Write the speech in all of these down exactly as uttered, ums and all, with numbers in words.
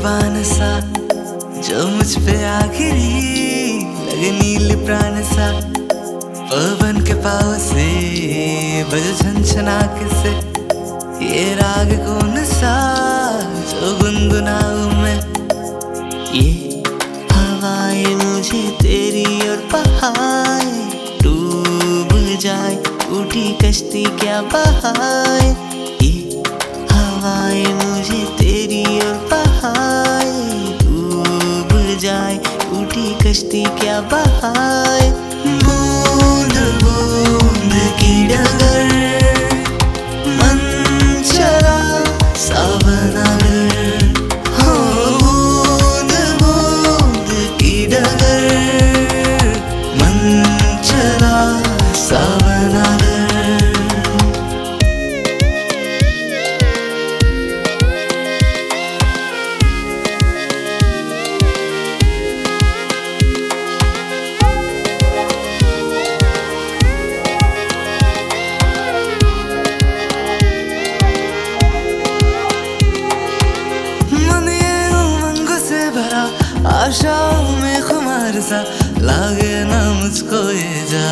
बान सा जो मुझ पे आखिरी लगे नील प्राण सा, पवन के पाव से बज झनझना से ये राग कौन सा जो गुनगुनाऊं मैं। ये हवाएं मुझे तेरी और बहाए, डूब जाए टूटी कश्ती क्या बहाए। ये हवाएं मुझे तेरी और बहाए, डूब जाए टूटी कश्ती क्या बहाए। बूंद बूंद की डगर मन चला सावन अगर, हो बूंद बूंद की डगर मन चला सावन अगर। आशाओं में खुमार सा लागे ना मुझको ये जा,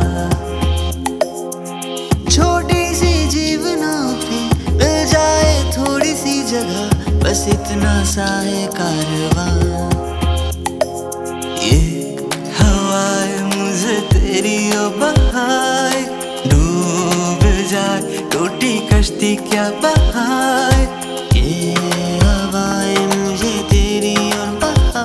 छोटी सी जीवनों पे मिल जाए थोड़ी सी जगह, बस इतना सा है कारवां। ये हवाएं मुझे तेरी ओ बहाए, डूब जाए टूटी कश्ती क्या बहाए। ये हवाएं मुझे तेरी और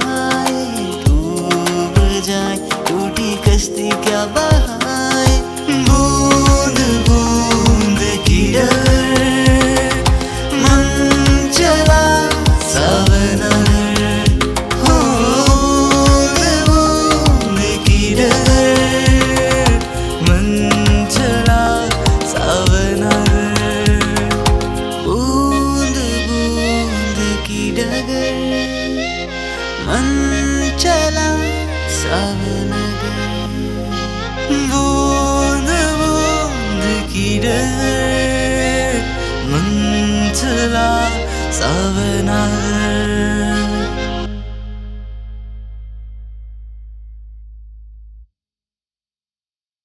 टूटी कश्ती क्या बहाए। बूंद बूंद की डगर मन चला सावन अगर, हो बूंद बूंद की डगर मन चला सावन अगर। बूंद बूंद की डगर मन चला सावन अगर, बूंद बूंद की डगर मन चला सावन अगर।